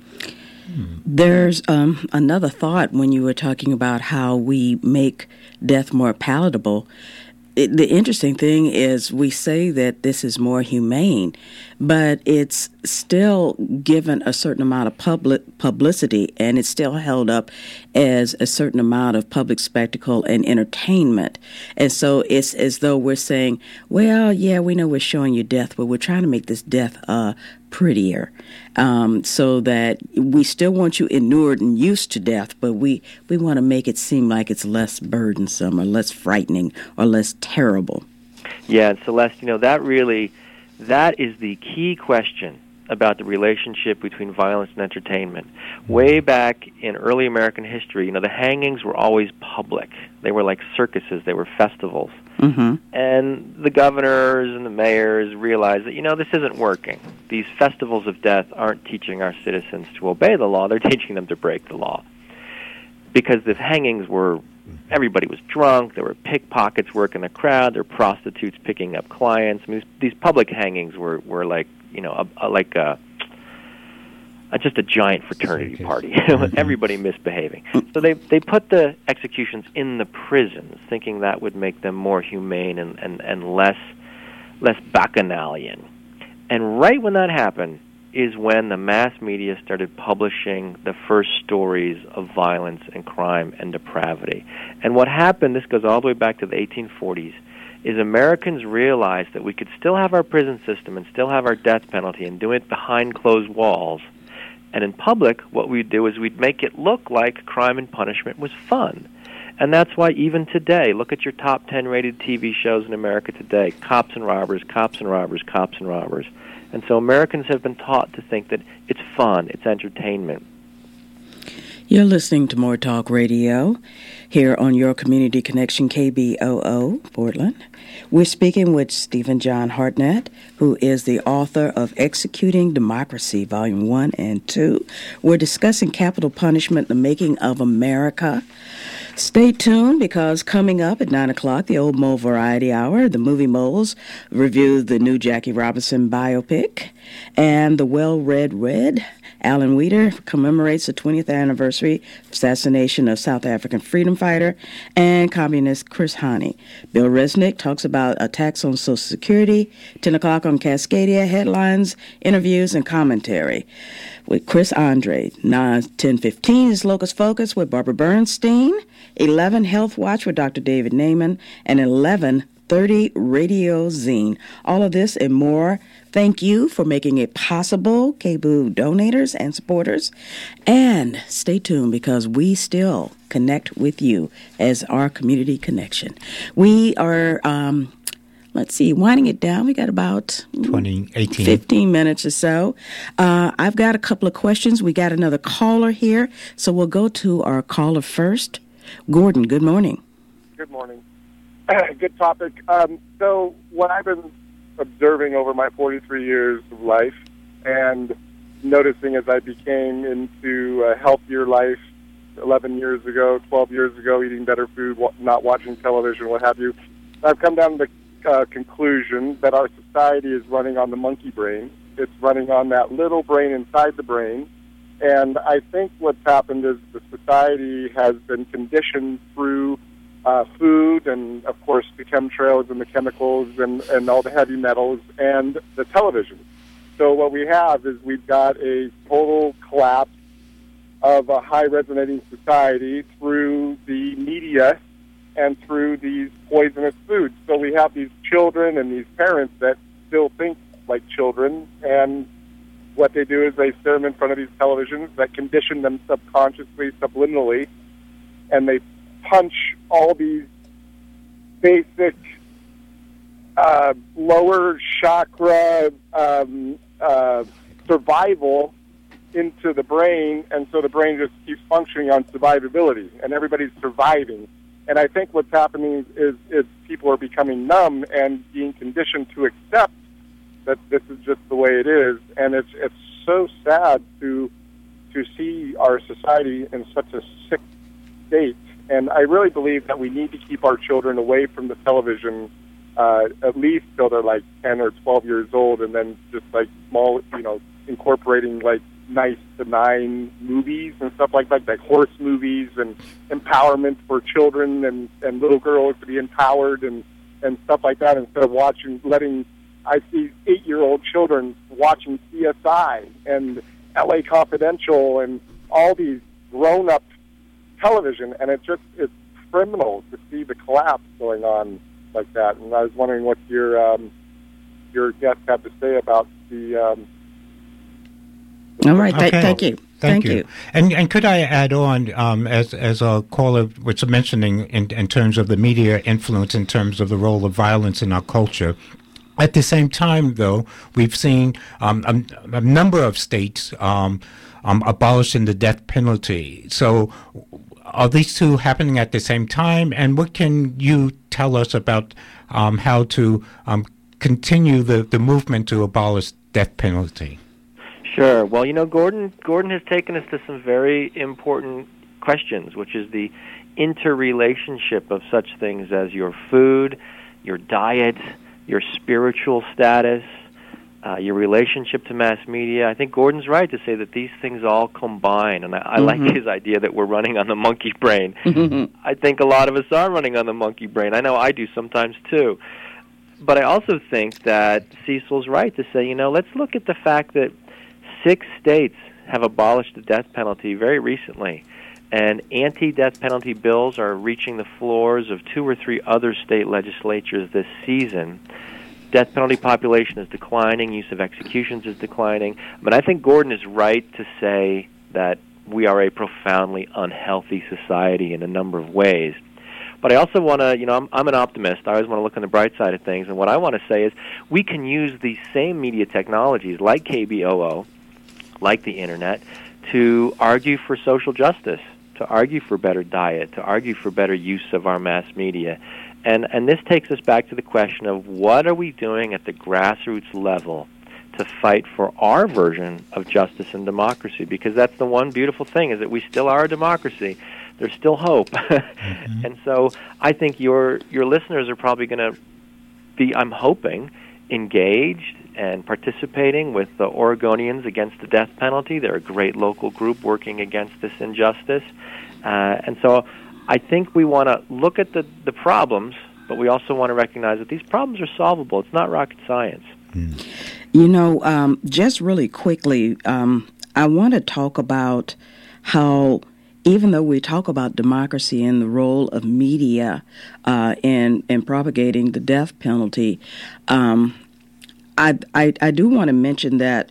D: There's um, another thought when you were talking about how we make death more palatable. It, the interesting thing is we say that this is more humane, but it's still given a certain amount of public publicity, and it's still held up as a certain amount of public spectacle and entertainment. And so it's as though we're saying, well, yeah, we know we're showing you death, but we're trying to make this death uh, prettier, um, so that we still want you inured and used to death, but we, we want to make it seem like it's less burdensome or less frightening or less terrible.
C: Yeah, and Celeste, you know, that really, that is the key question about the relationship between violence and entertainment. Way back in early American history, you know, the hangings were always public. They were like circuses. They were festivals.
D: Mm-hmm.
C: And the governors and the mayors realized that, you know, this isn't working. These festivals of death aren't teaching our citizens to obey the law. They're teaching them to break the law. Because the hangings were, everybody was drunk, there were pickpockets working the crowd, there were prostitutes picking up clients. I mean, these public hangings were, were like, you know, a, a, like a, a, just a giant fraternity party. Everybody misbehaving. So they they put the executions in the prisons, thinking that would make them more humane and, and, and less less bacchanalian. And right when that happened is when the mass media started publishing the first stories of violence and crime and depravity. And what happened, this goes all the way back to the eighteen forties, is Americans realized that we could still have our prison system and still have our death penalty and do it behind closed walls. And in public, what we'd do is we'd make it look like crime and punishment was fun. And that's why even today, look at your top ten rated T V shows in America today, cops and robbers, cops and robbers, cops and robbers. And so Americans have been taught to think that it's fun, it's entertainment.
D: You're listening to More Talk Radio here on your Community Connection K B O O, Portland. We're speaking with Stephen John Hartnett, who is the author of Executing Democracy, Volume one and two. We're discussing capital punishment, the making of America. Stay tuned, because coming up at nine o'clock, the Old Mole Variety Hour, the Movie Moles review the new Jackie Robinson biopic, and the Well-Read Red, Alan Weeder, commemorates the twentieth anniversary assassination of South African freedom fighter and communist Chris Hani. Bill Resnick talks about attacks on Social Security. ten o'clock on Cascadia, headlines, interviews, and commentary with Chris Andre. nine, ten fifteen is Locus Focus with Barbara Bernstein. eleven, Health Watch with Doctor David Naiman. And eleven thirty, Radio Zine. All of this and more. Thank you for making it possible, K B O O donators and supporters. And stay tuned, because we still connect with you as our community connection. We are, um, let's see, winding it down. We got about
B: twenty, eighteen
D: fifteen minutes or so. Uh, I've got a couple of questions. We got another caller here, so we'll go to our caller first. Gordon, good morning.
J: Good morning. Good topic. Um, so what I've been observing over my forty-three years of life and noticing as I became into a healthier life eleven years ago, twelve years ago, eating better food, not watching television, what have you. I've come down to the uh, conclusion that our society is running on the monkey brain. It's running on that little brain inside the brain. And I think what's happened is the society has been conditioned through uh, food and, of course, the chemtrails and the chemicals and, and all the heavy metals and the television. So what we have is we've got a total collapse of a high-resonating society through the media and through these poisonous foods. So we have these children and these parents that still think like children, and what they do is they sit them in front of these televisions that condition them subconsciously, subliminally, and they punch all these basic uh, lower chakra um, uh, survival into the brain, and so the brain just keeps functioning on survivability, and everybody's surviving. And I think what's happening is, is people are becoming numb and being conditioned to accept that this is just the way it is, and it's it's so sad to to see our society in such a sick state. And I really believe that we need to keep our children away from the television uh, at least till they're like ten or twelve years old, and then just like small, you know, incorporating like nice benign movies and stuff like that, like horse movies and empowerment for children and, and little girls to be empowered and, and stuff like that, instead of watching, letting, I see eight-year-old children watching C S I and L A Confidential and all these grown-up television, and it just it's criminal to see the collapse going on like that. And I was wondering what your um, your guests have to say about the. Um,
D: All right,
B: okay.
D: th- thank you.
B: Thank,
D: Thank
B: you.
D: you.
B: And and could I add on, um, as as a caller was mentioning in, in terms of the media influence, in terms of the role of violence in our culture. At the same time, though, we've seen um, a, a number of states um, um, abolishing the death penalty. So are these two happening at the same time? And what can you tell us about um, how to um, continue the, the movement to abolish death penalty?
C: Sure. Well, you know, Gordon Gordon has taken us to some very important questions, which is the interrelationship of such things as your food, your diet, your spiritual status, uh, your relationship to mass media. I think Gordon's right to say that these things all combine, and I, I mm-hmm. like his idea that we're running on the monkey brain. Mm-hmm. I think a lot of us are running on the monkey brain. I know I do sometimes too. But I also think that Cecil's right to say, you know, let's look at the fact that six states have abolished the death penalty very recently, and anti-death penalty bills are reaching the floors of two or three other state legislatures this season. Death penalty population is declining, use of executions is declining. But I think Gordon is right to say that we are a profoundly unhealthy society in a number of ways. But I also want to, you know, I'm, I'm an optimist. I always want to look on the bright side of things. And what I want to say is we can use these same media technologies like K B O O, like the Internet, to argue for social justice, to argue for better diet, to argue for better use of our mass media. And and this takes us back to the question of what are we doing at the grassroots level to fight for our version of justice and democracy? Because that's the one beautiful thing, is that we still are a democracy. There's still hope. Mm-hmm. And so I think your your listeners are probably going to be, I'm hoping, engaged and participating with the Oregonians Against the Death Penalty. They're a great local group working against this injustice. Uh, and so I think we want to look at the, the problems, but we also want to recognize that these problems are solvable. It's not rocket science.
B: Mm.
D: You know, um, just really quickly, um, I want to talk about how, even though we talk about democracy and the role of media uh, in, in propagating the death penalty, um, I, I, I do want to mention that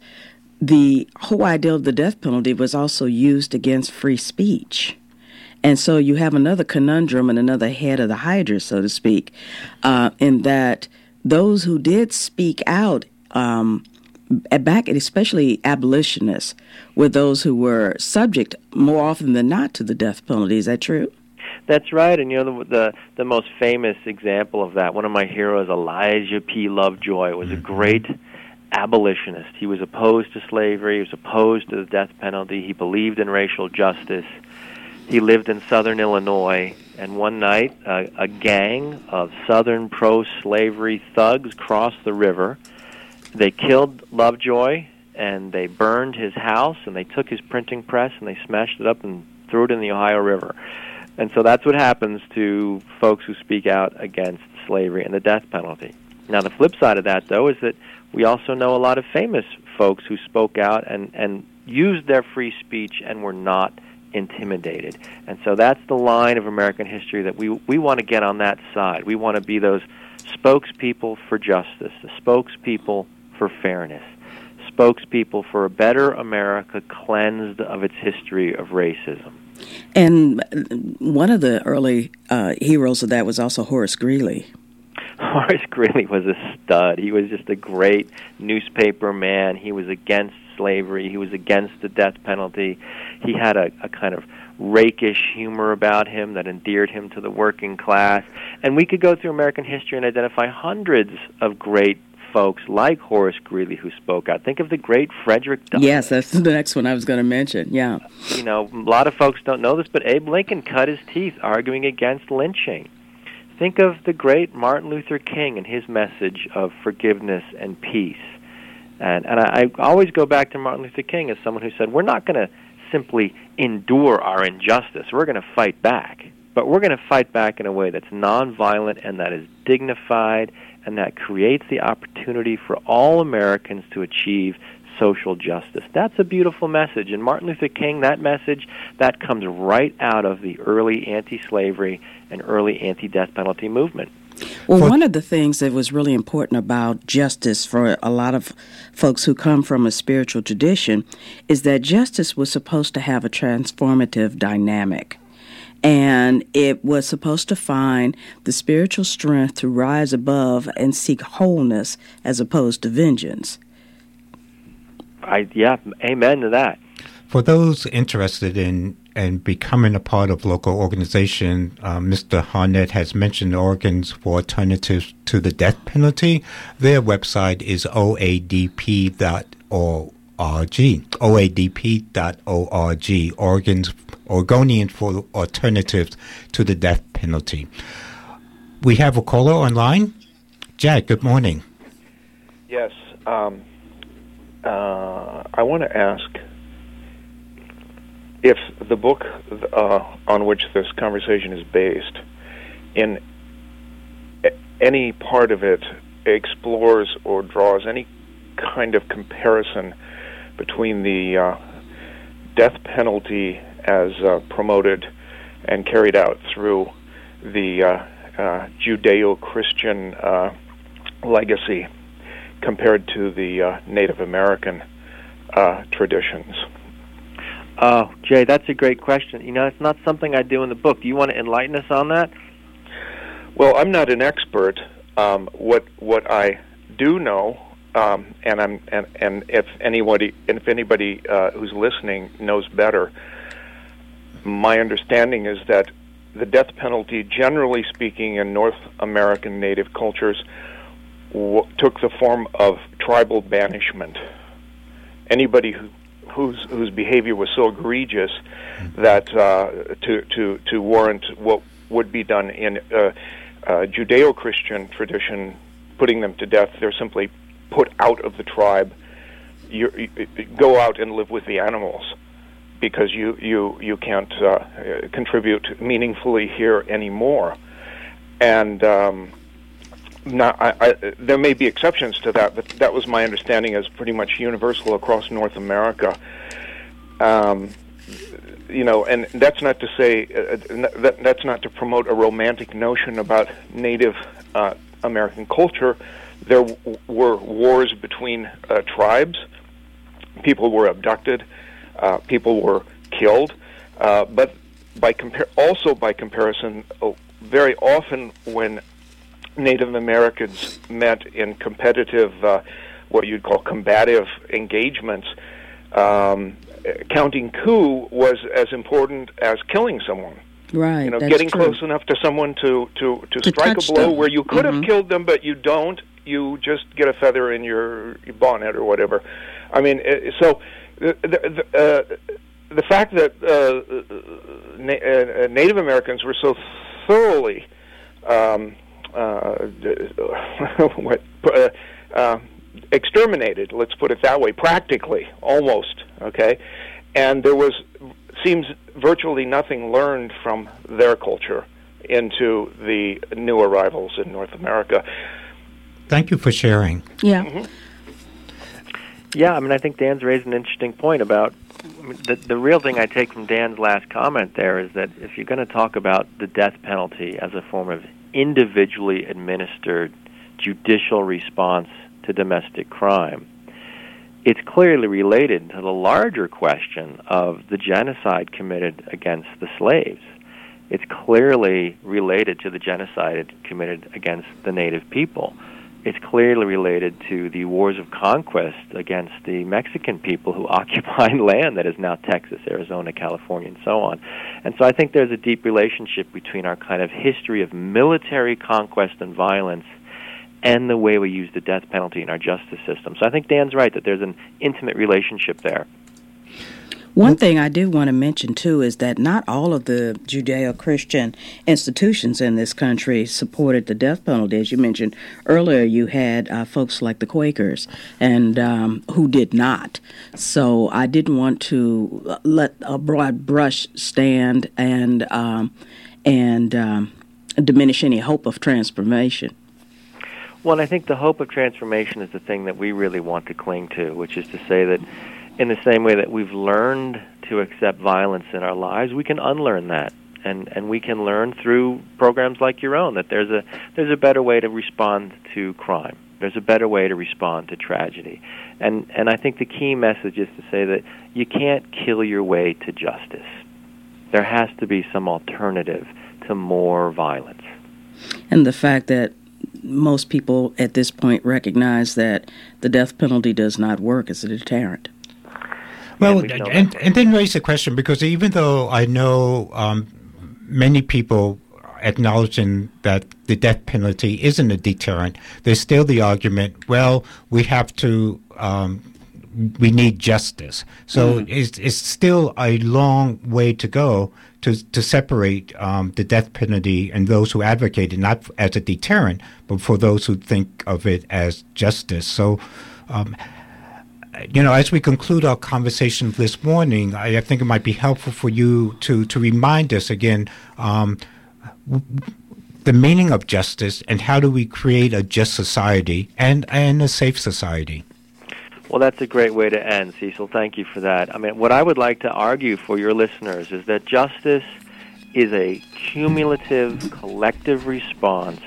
D: the whole idea of the death penalty was also used against free speech. And so you have another conundrum and another head of the hydra, so to speak, uh, in that those who did speak out, um, back, especially abolitionists, were those who were subject more often than not to the death penalty. Is that true?
C: That's right, and you know the, the the most famous example of that, one of my heroes, Elijah P. Lovejoy, was a great abolitionist. He was opposed to slavery, he was opposed to the death penalty, he believed in racial justice, He lived in southern Illinois, and one night uh, a gang of southern pro-slavery thugs crossed the river. They killed Lovejoy, and they burned his house, and they took his printing press, and they smashed it up and threw it in the Ohio River. And so that's what happens to folks who speak out against slavery and the death penalty. Now, the flip side of that, though, is that we also know a lot of famous folks who spoke out and, and used their free speech and were not intimidated. And so that's the line of American history that we we want to get on that side. We want to be those spokespeople for justice, the spokespeople for fairness, spokespeople for a better America cleansed of its history of racism.
D: And one of the early uh, heroes of that was also Horace Greeley.
C: Horace Greeley was a stud. He was just a great newspaper man. He was against slavery. He was against the death penalty. He had a, a kind of rakish humor about him that endeared him to the working class. And we could go through American history and identify hundreds of great folks like Horace Greeley who spoke out. Think of the great Frederick Douglass.
D: Yes, that's the next one I was going to mention, yeah.
C: You know, a lot of folks don't know this, but Abe Lincoln cut his teeth arguing against lynching. Think of the great Martin Luther King and his message of forgiveness and peace. And, and I, I always go back to Martin Luther King as someone who said, we're not going to simply endure our injustice. We're going to fight back. But we're going to fight back in a way that's nonviolent and that is dignified and that creates the opportunity for all Americans to achieve social justice. That's a beautiful message. And Martin Luther King, that message, that comes right out of the early anti-slavery and early anti-death penalty movement.
D: Well, one of the things that was really important about justice for a lot of folks who come from a spiritual tradition is that justice was supposed to have a transformative dynamic. And it was supposed to find the spiritual strength to rise above and seek wholeness as opposed to vengeance.
C: I, yeah, amen to that.
B: For those interested in and becoming a part of local organization, uh, Mister Harnett has mentioned Oregon's for Alternatives to the Death Penalty. Their website is O A D P dot org. O A D P dot org. Oregon's Oregonian for Alternatives to the Death Penalty. We have a caller online. Jack, good morning.
K: Yes. Um, uh, I want to ask if the book uh, on which this conversation is based, in any part of it, explores or draws any kind of comparison between the uh, death penalty as uh, promoted and carried out through the uh, uh, Judeo-Christian uh, legacy compared to the uh, Native American uh, traditions.
C: Oh, Jay, that's a great question. You know, it's not something I do in the book. Do you want to enlighten us on that?
K: Well, I'm not an expert. Um, what what I do know, um, and I'm and, and if anybody if anybody uh, who's listening knows better, my understanding is that the death penalty, generally speaking, in North American Native cultures, w- took the form of tribal banishment. Anybody who whose whose behavior was so egregious that uh, to to to warrant what would be done in uh, uh, Judeo-Christian tradition, putting them to death, they're simply put out of the tribe. You, you go out and live with the animals because you you you can't uh, contribute meaningfully here anymore. And um, Now, I, I, there may be exceptions to that, but that was my understanding as pretty much universal across North America. Um, you know, and that's not to say uh, that, that's not to promote a romantic notion about Native uh, American culture. There w- were wars between uh, tribes. People were abducted. Uh, people were killed. Uh, but by compar- also by comparison, uh, very often when Native Americans met in competitive, uh, what you'd call combative engagements, um, counting coup was as important as killing someone.
D: Right.
K: You know,
D: that's
K: getting
D: true.
K: close enough to someone to, to, to,
D: To
K: strike a
D: touch
K: blow
D: them.
K: where you could
D: Mhm.
K: have killed them, but you don't. You just get a feather in your, your bonnet or whatever. I mean, uh, so the, the, uh, the fact that uh, na- uh, Native Americans were so thoroughly um, uh, what, uh, uh, exterminated, let's put it that way, practically, almost, okay? And there was, seems virtually nothing learned from their culture into the new arrivals in North America.
B: Thank you for sharing.
D: Yeah.
C: Mm-hmm. Yeah, I mean, I think Dan's raised an interesting point about I mean, the, the real thing I take from Dan's last comment there is that if you're going to talk about the death penalty as a form of individually administered judicial response to domestic crime, it's clearly related to the larger question of the genocide committed against the slaves. It's clearly related to the genocide committed against the native people. It's clearly related to the wars of conquest against the Mexican people who occupied land that is now Texas, Arizona, California, and so on. And so I think there's a deep relationship between our kind of history of military conquest and violence and the way we use the death penalty in our justice system. So I think Dan's right that there's an intimate relationship there.
D: One thing I do want to mention, too, is that not all of the Judeo-Christian institutions in this country supported the death penalty. As you mentioned earlier, you had uh, folks like the Quakers and um, who did not. So I didn't want to let a broad brush stand and, um, and um, diminish any hope of transformation.
C: Well, and I think the hope of transformation is the thing that we really want to cling to, which is to say that in the same way that we've learned to accept violence in our lives, we can unlearn that, and and we can learn through programs like your own that there's a there's a better way to respond to crime. There's a better way to respond to tragedy, and and I think the key message is to say that you can't kill your way to justice. There has to be some alternative to more violence.
D: And the fact that most people at this point recognize that the death penalty does not work as a deterrent.
B: Well, and, and, and then raise the question, because even though I know um, many people acknowledging that the death penalty isn't a deterrent, there's still the argument, well, we have to, um, we need justice. So mm. it's, it's still a long way to go to, to separate um, the death penalty and those who advocate it, not as a deterrent, but for those who think of it as justice. So, um, you know, as we conclude our conversation this morning, I, I think it might be helpful for you to, to remind us again um, w- the meaning of justice and how do we create a just society and, and a safe society.
C: Well, that's a great way to end, Cecil. Thank you for that. I mean, what I would like to argue for your listeners is that justice is a cumulative, collective response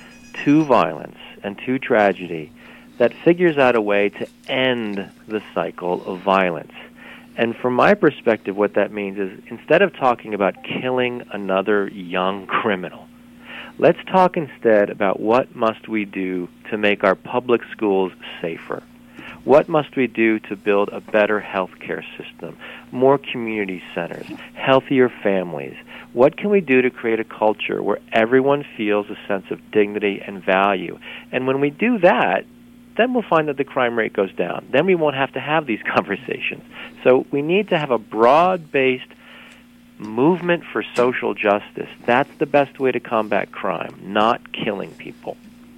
C: to violence and to tragedy that figures out a way to end the cycle of violence. And from my perspective, what that means is instead of talking about killing another young criminal, let's talk instead about what must we do to make our public schools safer. What must we do to build a better healthcare system, more community centers, healthier families? What can we do to create a culture where everyone feels a sense of dignity and value? And when we do that, then we'll find that the crime rate goes down. Then we won't have to have these conversations. So we need to have a broad-based movement for social justice. That's the best way to combat crime, not killing people.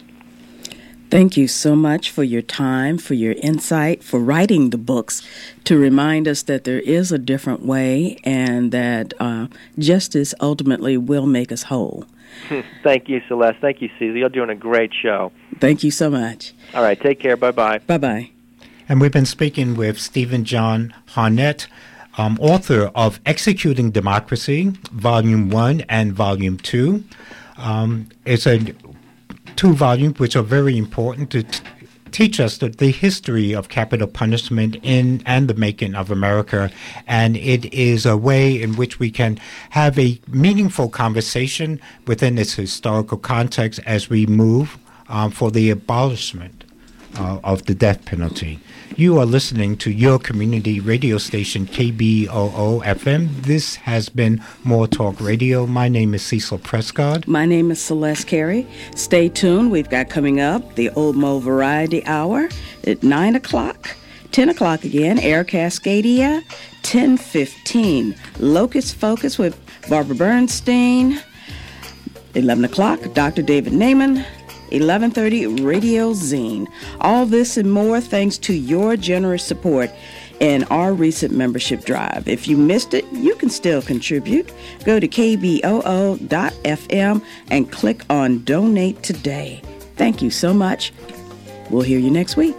D: Thank you so much for your time, for your insight, for writing the books to remind us that there is a different way and that uh, justice ultimately will make us whole.
C: Thank you, Celeste. Thank you, Cecil. You're doing a great show.
D: Thank you so much.
C: All right, take care. Bye-bye.
D: Bye-bye.
B: And we've been speaking with Stephen John Harnett, um, author of Executing Democracy, Volume one and Volume two. Um, it's a two volumes which are very important to t- teach us the, the history of capital punishment in and the making of America. And it is a way in which we can have a meaningful conversation within its historical context as we move um, for the abolishment uh, of the death penalty. You are listening to your community radio station, K B O O F M. This has been More Talk Radio. My name is Cecil Prescott.
D: My name is Celeste Carey. Stay tuned. We've got coming up the Old Mo Variety Hour at nine o'clock. ten o'clock again, Air Cascadia. ten fifteen, Locust Focus with Barbara Bernstein. eleven o'clock, Doctor David Naiman. eleven thirty, Radio Zine. All this and more thanks to your generous support in our recent membership drive. If you missed it, you can still contribute. Go to K B O O dot F M and click on Donate Today. Thank you so much. We'll hear you next week.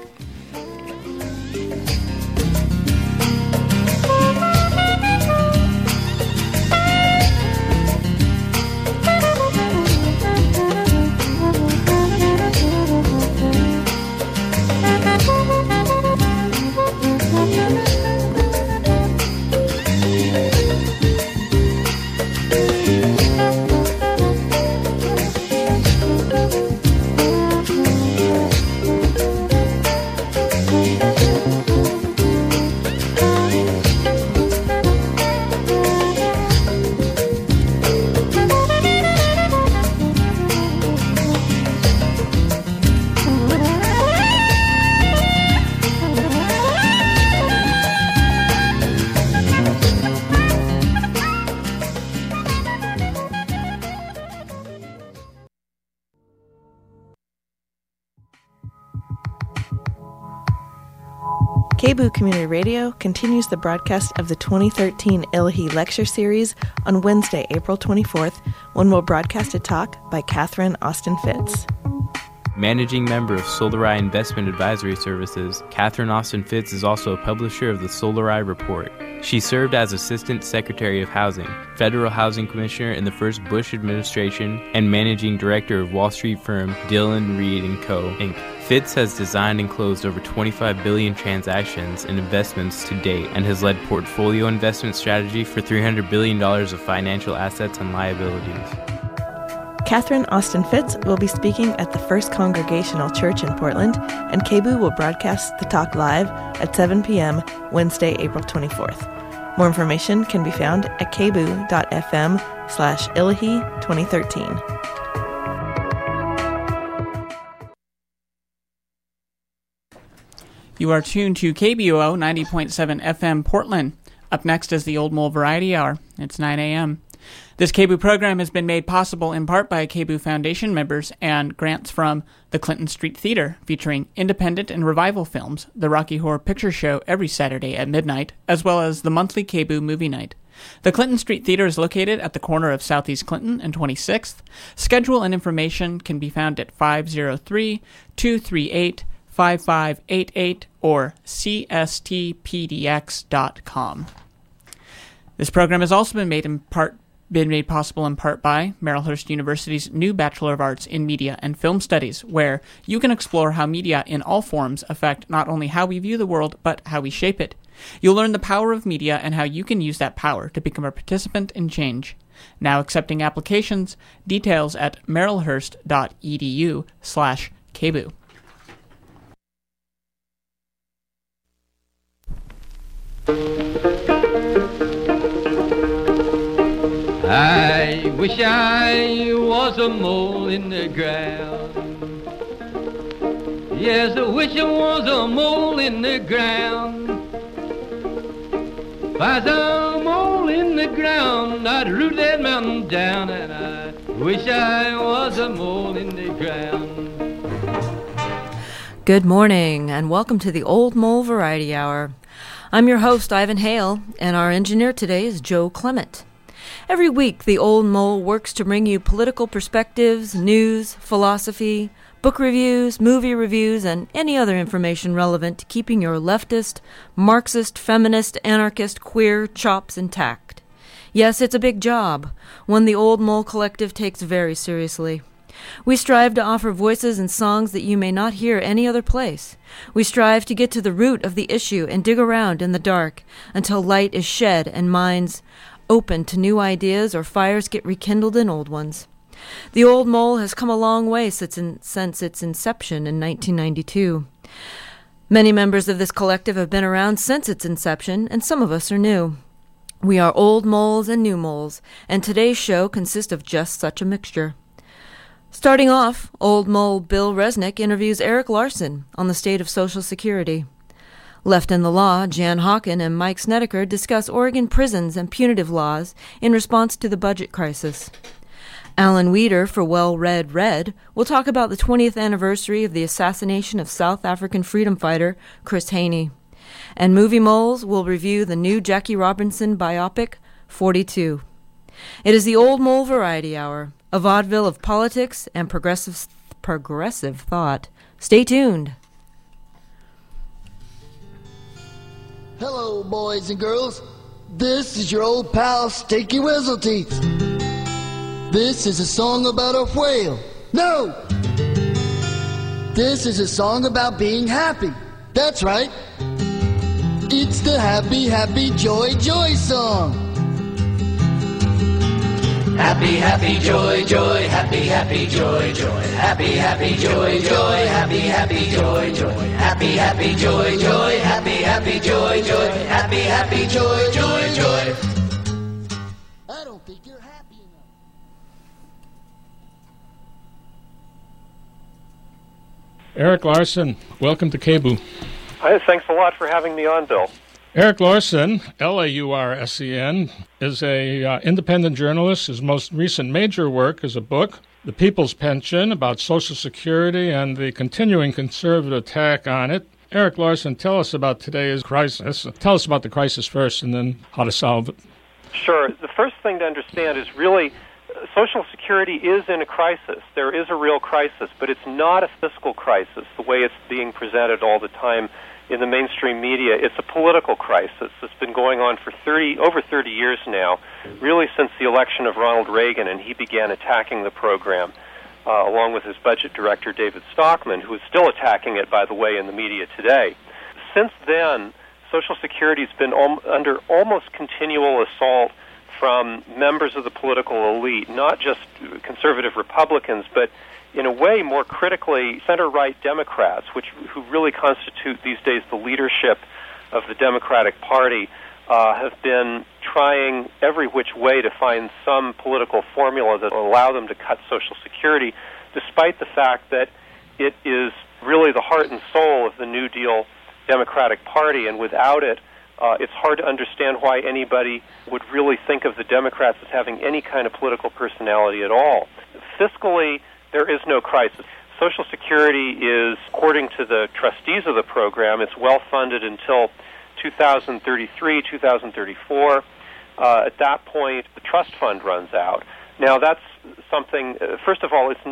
L: K B O O Community Radio continues the broadcast of the twenty thirteen Illahee Lecture Series on Wednesday, April twenty-fourth, when we'll broadcast a talk by Catherine Austin Fitz.
M: Managing member of Solarai Investment Advisory Services, Catherine Austin Fitz is also a publisher of the Solarai Report. She served as Assistant Secretary of Housing, Federal Housing Commissioner in the first Bush administration, and Managing Director of Wall Street firm Dillon Read and Co., Incorporated. Fitz has designed and closed over twenty-five billion transactions and investments to date and has led portfolio investment strategy for three hundred billion dollars of financial assets and liabilities.
L: Catherine Austin Fitz will be speaking at the First Congregational Church in Portland, and K B O O will broadcast the talk live at seven p.m. Wednesday, April twenty-fourth. More information can be found at k b o o dot f m slash Illahee twenty thirteen.
N: You are tuned to K B O O ninety point seven F M Portland. Up next is the Old Mole Variety Hour. It's nine a.m. This K B O O program has been made possible in part by K B O O Foundation members and grants from the Clinton Street Theater, featuring independent and revival films, the Rocky Horror Picture Show every Saturday at midnight, as well as the monthly K B O O Movie Night. The Clinton Street Theater is located at the corner of Southeast Clinton and twenty-sixth. Schedule and information can be found at five oh three, two three eight, five five eight eight or c s t p d x dot com. This program has also been made in part been made possible in part by Marylhurst University's new Bachelor of Arts in Media and Film Studies, where you can explore how media in all forms affect not only how we view the world, but how we shape it. You'll learn the power of media and how you can use that power to become a participant in change. Now accepting applications, details at marylhurst dot e d u slash K B O O.
O: I wish I was a mole in the ground. Yes, I wish I was a mole in the ground. If I was a mole in the ground, I'd root that mountain down, and I wish I was a mole in the ground.
P: Good morning, and welcome to the Old Mole Variety Hour. I'm your host, Ivan Hale, and our engineer today is Joe Clement. Every week, the Old Mole works to bring you political perspectives, news, philosophy, book reviews, movie reviews, and any other information relevant to keeping your leftist, Marxist, feminist, anarchist, queer chops intact. Yes, it's a big job, one the Old Mole Collective takes very seriously. We strive to offer voices and songs that you may not hear any other place. We strive to get to the root of the issue and dig around in the dark until light is shed and minds open to new ideas or fires get rekindled in old ones. The Old Mole has come a long way since, in, since its inception in nineteen ninety-two. Many members of this collective have been around since its inception, and some of us are new. We are old moles and new moles, and today's show consists of just such a mixture. Starting off, Old Mole Bill Resnick interviews Eric Larson on the state of Social Security. Left in the Law, Jan Hawken and Mike Snedeker discuss Oregon prisons and punitive laws in response to the budget crisis. Alan Weeder for Well Read Red will talk about the twentieth anniversary of the assassination of South African freedom fighter Chris Haney. And Movie Moles will review the new Jackie Robinson biopic, forty-two. It is the Old Mole Variety Hour, a vaudeville of politics and progressive, progressive thought. Stay tuned.
Q: Hello, boys and girls. This is your old pal, Stinky Whizzleteeth. This is a song about a whale. No! This is a song about being happy. That's right. It's the Happy, Happy, Joy, Joy song.
R: Happy, happy, joy, joy, happy, happy, joy, joy, happy, happy, joy, joy, happy, happy, joy, joy, happy, happy, joy, joy, happy, happy, joy, joy, happy, happy, joy, joy, joy.
Q: I don't think you're happy enough.
S: Eric Larson, welcome to K B U.
T: Hi, thanks a lot for having me on, Bill.
S: Eric Larson, L A U R S E N, is a uh, independent journalist. His most recent major work is a book, The People's Pension, about Social Security and the continuing conservative attack on it. Eric Larson, tell us about today's crisis. Tell us about the crisis first and then how to solve it.
T: Sure. The first thing to understand is really uh, Social Security is in a crisis. There is a real crisis, but it's not a fiscal crisis the way it's being presented all the time in the mainstream media. It's a political crisis that's been going on for thirty over thirty years now, really since the election of Ronald Reagan, and he began attacking the program, uh, along with his budget director, David Stockman, who is still attacking it, by the way, in the media today. Since then, Social Security has been al- under almost continual assault from members of the political elite, not just conservative Republicans, but in a way, more critically, center-right Democrats, which who really constitute these days the leadership of the Democratic Party, uh, have been trying every which way to find some political formula that will allow them to cut Social Security, despite the fact that it is really the heart and soul of the New Deal Democratic Party, and without it, uh, it's hard to understand why anybody would really think of the Democrats as having any kind of political personality at all. Fiscally, there is no crisis. Social Security is, according to the trustees of the program, it's well-funded until two thousand thirty-three, two thousand thirty-four. Uh, at that point, the trust fund runs out. Now, that's something, uh, first of all, it's